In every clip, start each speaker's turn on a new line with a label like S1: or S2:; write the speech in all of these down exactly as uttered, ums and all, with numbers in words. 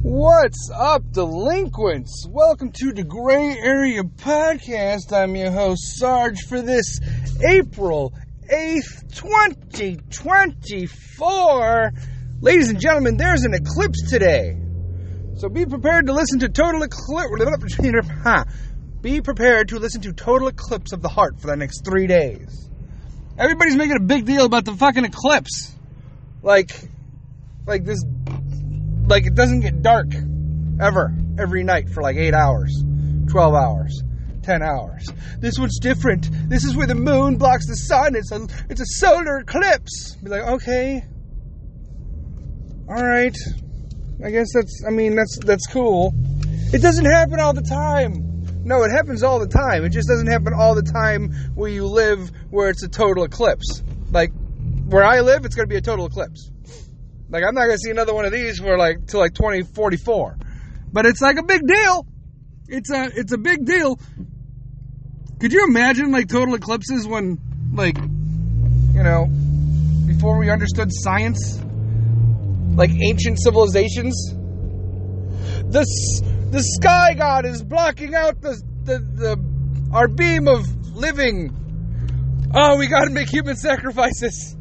S1: What's up, delinquents? Welcome to the Gray Area Podcast. I'm your host, Sarge, for this April eighth, twenty twenty-four. Ladies and gentlemen, there's an eclipse today. So be prepared to listen to total eclipse. Be prepared to listen to total eclipse of the heart for the next three days. Everybody's making a big deal about the fucking eclipse. Like, like this... Like, it doesn't get dark, ever, every night for like eight hours, twelve hours, ten hours. This one's different. This is where the moon blocks the sun. It's a, it's a solar eclipse. Be like, okay. All right. I guess that's, I mean, that's, that's cool. It doesn't happen all the time. No, it happens all the time. It just doesn't happen all the time where you live where it's a total eclipse. Like, where I live, it's going to be a total eclipse. Like, I'm not going to see another one of these for, like, till, like, twenty forty-four. But it's, like, a big deal. It's a, it's a big deal. Could you imagine, like, total eclipses when, like, you know, before we understood science? Like, ancient civilizations? The, the sky god is blocking out the, the, the, our beam of living. Oh, we got to make human sacrifices.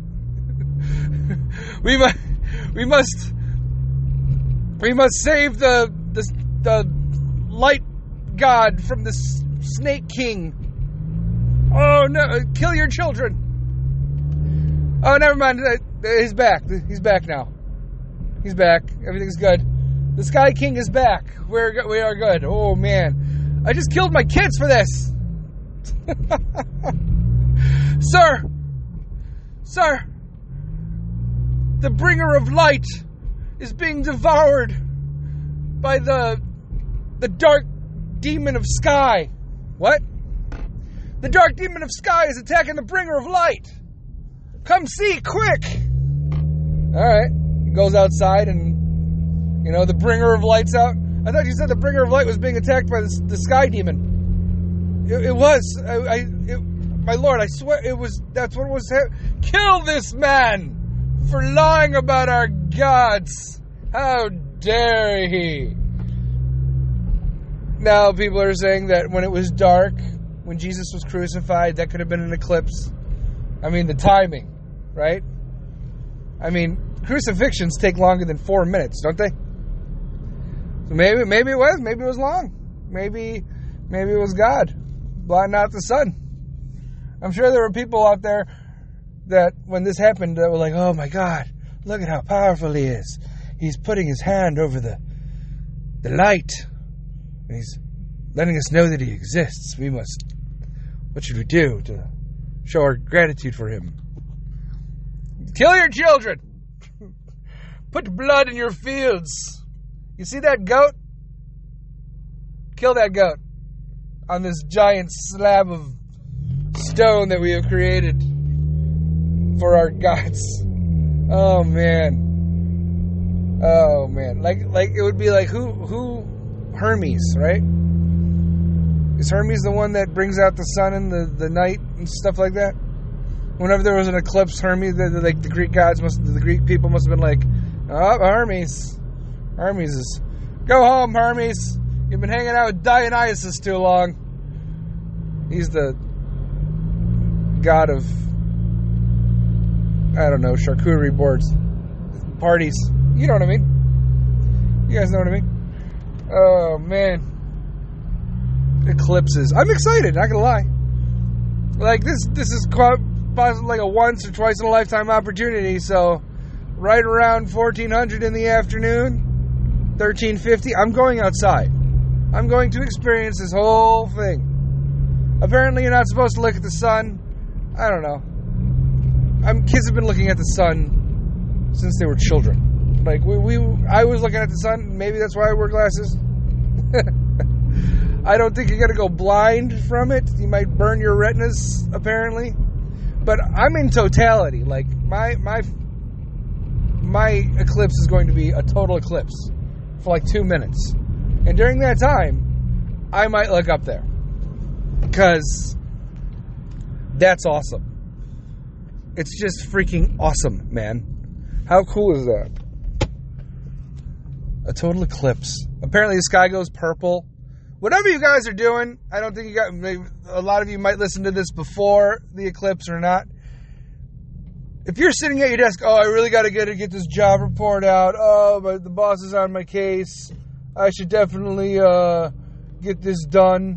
S1: we might... We must, we must save the, the, the light god from the snake king. Oh no, kill your children. Oh, never mind, he's back, he's back now. He's back, everything's good. The Sky King is back, we're, we are good. Oh man, I just killed my kids for this. Sir, sir. The bringer of light is being devoured by the the dark demon of sky. What? The dark demon of sky is attacking the bringer of light. Come see, quick! Alright. He goes outside and, you know, the bringer of light's out. I thought you said the bringer of light was being attacked by the, the sky demon. It, it was. I, I it, my lord, I swear it was, that's what was happening. Kill this man! For lying about our gods. How dare he? Now people are saying that when it was dark, when Jesus was crucified, that could have been an eclipse. I mean, the timing, right? I mean, crucifixions take longer than four minutes, don't they? So maybe, maybe it was, maybe it was long. Maybe, maybe it was God blotting out the sun. I'm sure there were people out there that when this happened, that were like, oh my God, look at how powerful he is. He's putting his hand over the the light. And he's letting us know that he exists. We must, what should we do to show our gratitude for him? Kill your children. Put blood in your fields. You see that goat? Kill that goat on this giant slab of stone that we have created for our gods. Oh man. Oh man. Like like it would be like who who Hermes, right? Is Hermes the one that brings out the sun in the, the night and stuff like that? Whenever there was an eclipse, Hermes, the, the, like the Greek gods must the Greek people must have been like, oh, Hermes. Hermes is go home, Hermes. You've been hanging out with Dionysus too long. He's the god of, I don't know, charcuterie boards, parties. You know what I mean? You guys know what I mean? Oh, man. Eclipses. I'm excited, not gonna lie. Like, this this is quite possibly like a once or twice in a lifetime opportunity, so right around fourteen hundred in the afternoon, thirteen fifty, I'm going outside. I'm going to experience this whole thing. Apparently, you're not supposed to look at the sun. I don't know. I'm, kids have been looking at the sun since they were children. Like, we, we, I was looking at the sun. Maybe that's why I wear glasses. I don't think you're going to go blind from it. You might burn your retinas, apparently. But I'm in totality. Like, my, my, my eclipse is going to be a total eclipse for like two minutes. And during that time, I might look up there. Because that's awesome. It's just freaking awesome, man. How cool is that? A total eclipse. Apparently the sky goes purple. Whatever you guys are doing, I don't think you got, maybe a lot of you might listen to this before the eclipse or not. If you're sitting at your desk, oh, I really got to get to get this job report out. Oh, but the boss is on my case. I should definitely uh, get this done.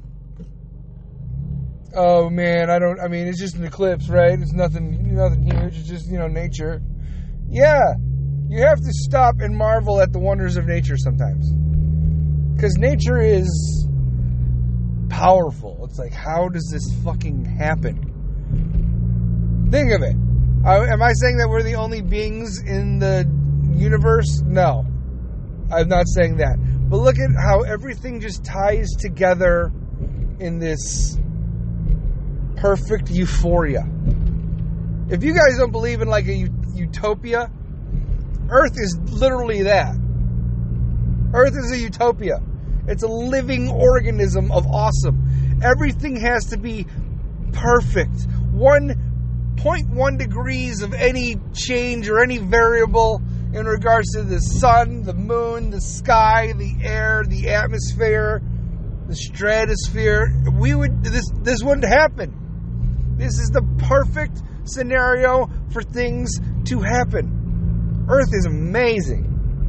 S1: Oh man, I don't. I mean, it's just an eclipse, right? It's nothing, nothing huge. It's just, you know, nature. Yeah, you have to stop and marvel at the wonders of nature sometimes, because nature is powerful. It's like, how does this fucking happen? Think of it. I, am I saying that we're the only beings in the universe? No, I'm not saying that. But look at how everything just ties together in this perfect euphoria. If you guys don't believe in like a utopia, Earth is literally that. Earth is a utopia. It's a living organism of awesome. Everything has to be perfect. one point one degrees of any change or any variable in regards to the sun, the moon, the sky, the air, the atmosphere, the stratosphere, we would this this wouldn't happen. This is the perfect scenario for things to happen. Earth is amazing.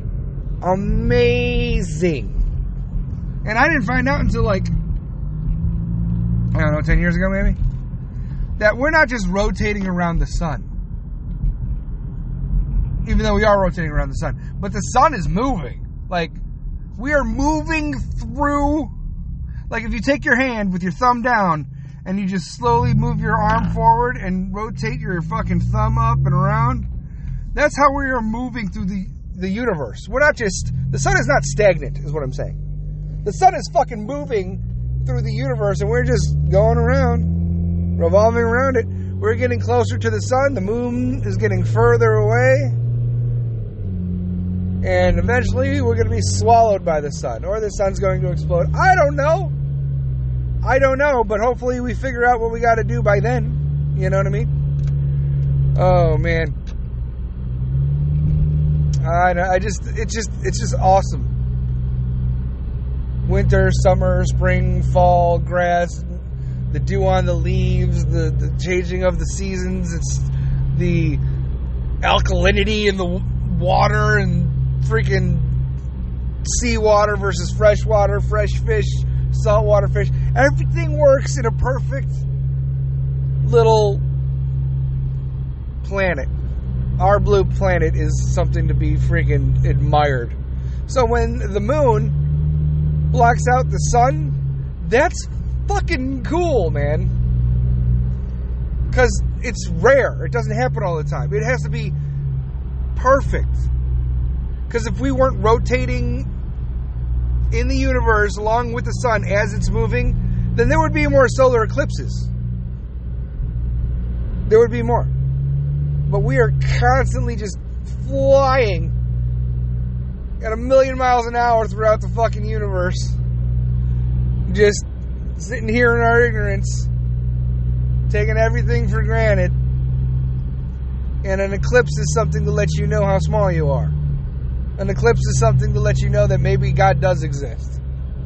S1: Amazing. And I didn't find out until like, I don't know, ten years ago maybe, that we're not just rotating around the sun. Even though we are rotating around the sun. But the sun is moving. Like, we are moving through. Like, if you take your hand with your thumb down and you just slowly move your arm forward and rotate your fucking thumb up and around, that's how we are moving through the, the universe. We're not just, the sun is not stagnant, is what I'm saying. The sun is fucking moving through the universe and we're just going around, revolving around it. We're getting closer to the sun. The moon is getting further away. And eventually we're going to be swallowed by the sun. Or the sun's going to explode. I don't know. I don't know. But hopefully we figure out what we got to do by then. You know what I mean? Oh, man. I know. I just, it's just, it's just awesome. Winter, summer, spring, fall, grass, the dew on the leaves, the, the changing of the seasons. It's the alkalinity in the water and freaking seawater versus freshwater, fresh fish, saltwater fish. Everything works in a perfect little planet. Our blue planet is something to be freaking admired. So when the moon blocks out the sun, that's fucking cool, man. Because it's rare. It doesn't happen all the time. It has to be perfect. Because if we weren't rotating in the universe along with the sun as it's moving, then there would be more solar eclipses. There would be more. But we are constantly just flying at a million miles an hour throughout the fucking universe. Just sitting here in our ignorance, taking everything for granted. And an eclipse is something to let you know how small you are. An eclipse is something to let you know that maybe God does exist.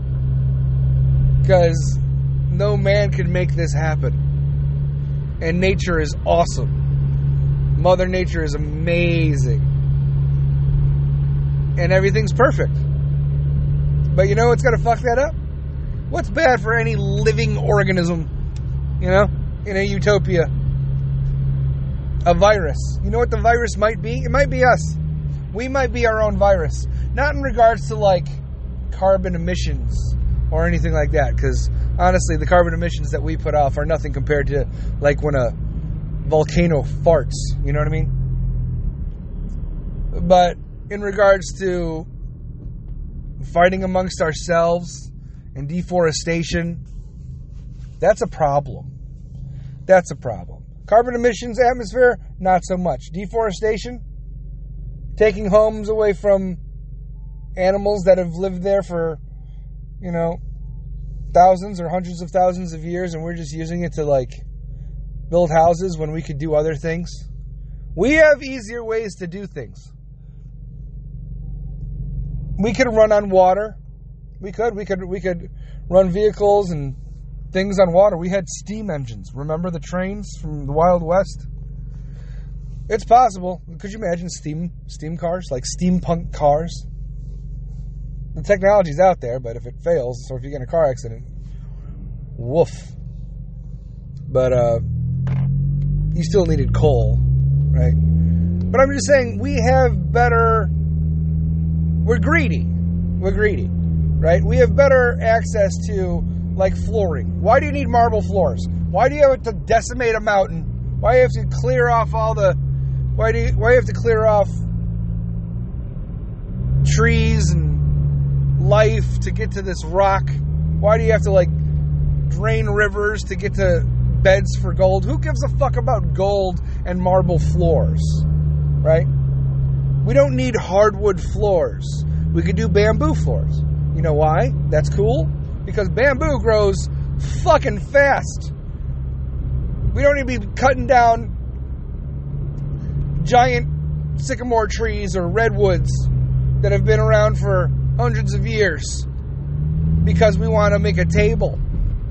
S1: Because no man can make this happen. And nature is awesome. Mother Nature is amazing. And everything's perfect. But you know what's going to fuck that up? What's bad for any living organism, you know, in a utopia? A virus. You know what the virus might be? It might be us. We might be our own virus. Not in regards to, like, carbon emissions or anything like that. Because, honestly, the carbon emissions that we put off are nothing compared to, like, when a volcano farts. You know what I mean? But in regards to fighting amongst ourselves and deforestation, that's a problem. That's a problem. Carbon emissions, atmosphere, not so much. Deforestation, taking homes away from animals that have lived there for, you know, thousands or hundreds of thousands of years, and we're just using it to, like, build houses when we could do other things. We have easier ways to do things. We could run on water. We could. We could. We could run vehicles and things on water. We had steam engines. Remember the trains from the Wild West? It's possible. Could you imagine steam steam cars, like steampunk cars? The technology's out there, but if it fails, or if you get in a car accident, woof. But uh, you still needed coal, right? But I'm just saying, we have better. We're greedy. We're greedy, right? We have better access to, like, flooring. Why do you need marble floors? Why do you have to decimate a mountain? Why do you have to clear off all the... Why do you, why do you have to clear off trees and life to get to this rock? Why do you have to, like, drain rivers to get to beds for gold? Who gives a fuck about gold and marble floors, right? We don't need hardwood floors. We could do bamboo floors. You know why? That's cool. Because bamboo grows fucking fast. We don't need to be cutting down giant sycamore trees or redwoods that have been around for hundreds of years because we want to make a table.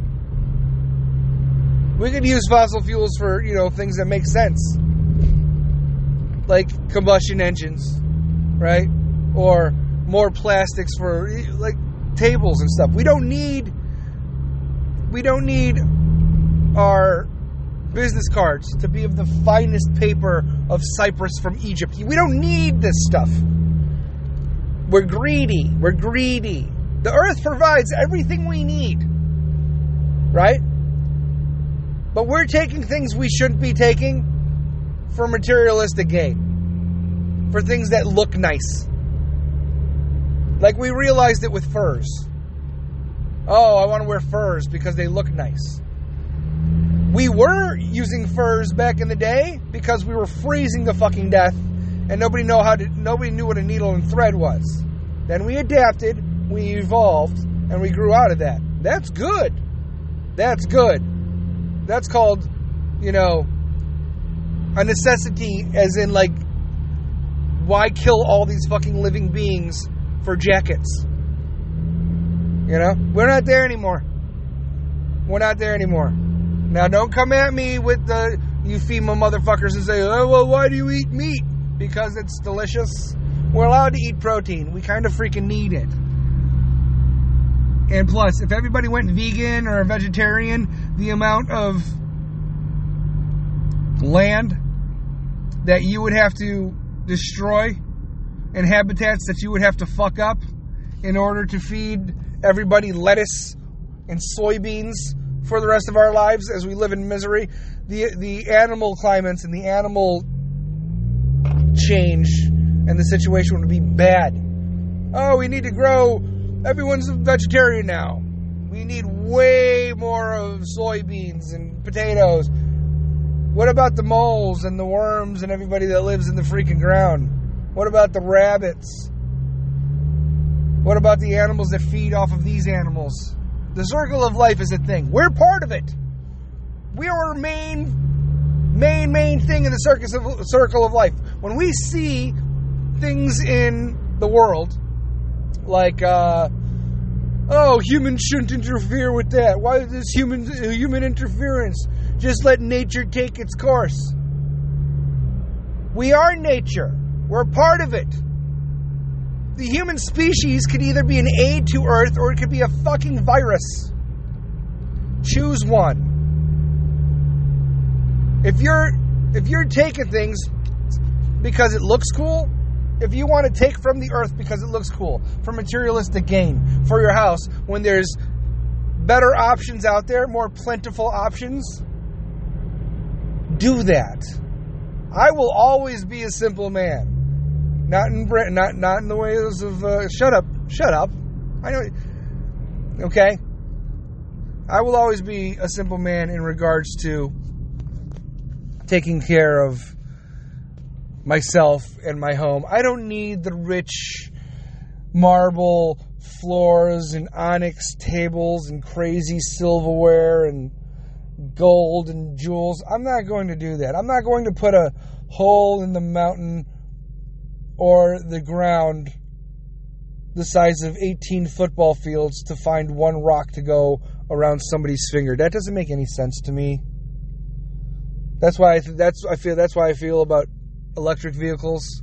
S1: We could use fossil fuels for, you know, things that make sense. Like combustion engines, right? Or more plastics for, like, tables and stuff. We don't need we don't need our business cards to be of the finest paper of cypress from Egypt. We don't need this stuff. We're greedy. We're greedy. The earth provides everything we need, right? But we're taking things we shouldn't be taking for materialistic gain, for things that look nice. Like we realized it with furs. Oh, I want to wear furs because they look nice. We were using furs back in the day because we were freezing to fucking death, and nobody know how to. Nobody knew what a needle and thread was. Then we adapted, we evolved, and we grew out of that. That's good. That's good. That's called, you know, a necessity, as in, like, why kill all these fucking living beings for jackets? You know? We're not there anymore. We're not there anymore. Now, don't come at me with the you female motherfuckers and say, oh, well, why do you eat meat? Because it's delicious. We're allowed to eat protein. We kind of freaking need it. And plus, if everybody went vegan or vegetarian, the amount of land that you would have to destroy and habitats that you would have to fuck up in order to feed everybody lettuce and soybeans for the rest of our lives as we live in misery, the the animal climates and the animal change and the situation would be bad. Oh, we need to grow. Everyone's a vegetarian now. We need way more of soybeans and potatoes. What about the moles and the worms and everybody that lives in the freaking ground? What about the rabbits? What about the animals that feed off of these animals? The circle of life is a thing. We're part of it. We are a main, main, main thing in the circus of, circle of life. When we see things in the world, like, uh, oh, humans shouldn't interfere with that. Why is this human human interference? Just let nature take its course. We are nature. We're part of it. The human species could either be an aid to Earth or it could be a fucking virus. Choose one. If you're if you're taking things because it looks cool, if you want to take from the Earth because it looks cool, for materialistic gain, for your house, when there's better options out there, more plentiful options, do that. I will always be a simple man. Not in Britain, not not in the ways of uh, shut up, shut up. I know. Okay. I will always be a simple man in regards to taking care of myself and my home. I don't need the rich marble floors and onyx tables and crazy silverware and gold and jewels. I'm not going to do that. I'm not going to put a hole in the mountain or the ground, the size of eighteen football fields to find one rock to go around somebody's finger. That doesn't make any sense to me. That's why I th- that's I feel that's why I feel about electric vehicles.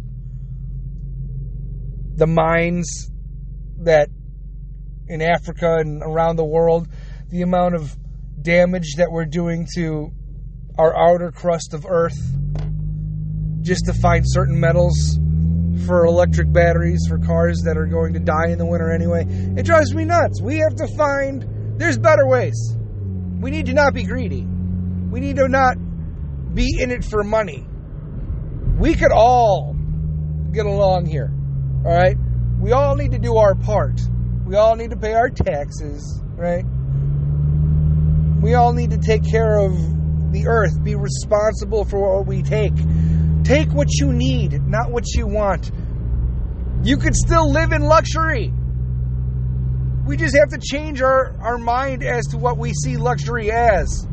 S1: The mines that in Africa and around the world, the amount of damage that we're doing to our outer crust of Earth just to find certain metals for electric batteries for cars that are going to die in the winter anyway. It drives me nuts. We have to find, there's better ways. We need to not be greedy. We need to not be in it for money. We could all get along here. All right? We all need to do our part. We all need to pay our taxes, right? We all need to take care of the earth, be responsible for what we take. Take what you need, not what you want. You could still live in luxury. We just have to change our, our mind as to what we see luxury as.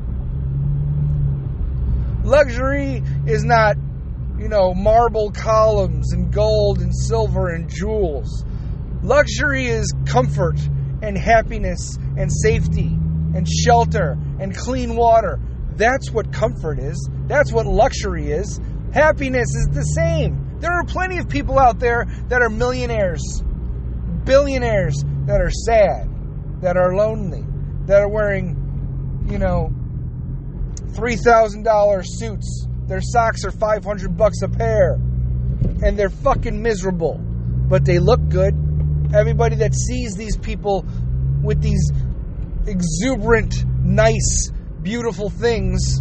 S1: Luxury is not, you know, marble columns and gold and silver and jewels. Luxury is comfort and happiness and safety and shelter and clean water. That's what comfort is. That's what luxury is. Happiness is the same. There are plenty of people out there that are millionaires, billionaires, that are sad, that are lonely, that are wearing, you know, three thousand dollars suits. Their socks are five hundred bucks a pair. And they're fucking miserable. But they look good. Everybody that sees these people with these exuberant, nice, beautiful things,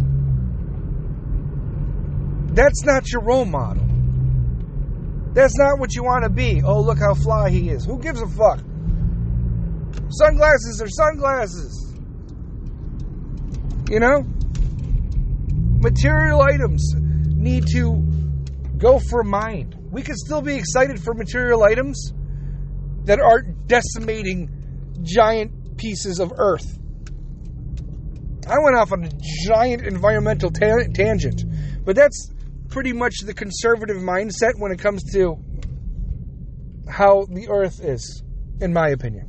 S1: that's not your role model. That's not what you want to be. Oh, look how fly he is. Who gives a fuck? Sunglasses are sunglasses. You know? Material items need to go for mind. We can still be excited for material items that aren't decimating giant pieces of earth. I went off on a giant environmental ta- tangent, but that's pretty much the conservative mindset when it comes to how the earth is, in my opinion.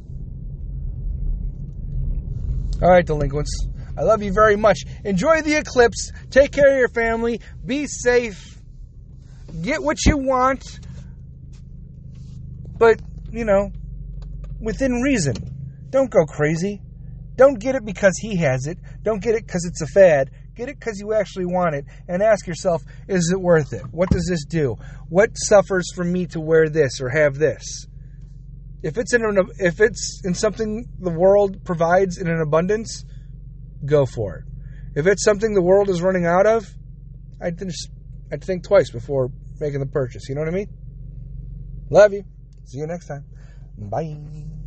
S1: All right, delinquents. I love you very much. Enjoy the eclipse. Take care of your family. Be safe. Get what you want. But, you know, within reason. Don't go crazy. Don't get it because he has it. Don't get it because it's a fad. Get it because you actually want it. And ask yourself, is it worth it? What does this do? What suffers from me to wear this or have this? If it's in an, if it's in something the world provides in an abundance, go for it. If it's something the world is running out of, I'd think, I'd think twice before making the purchase. You know what I mean? Love you. See you next time. Bye.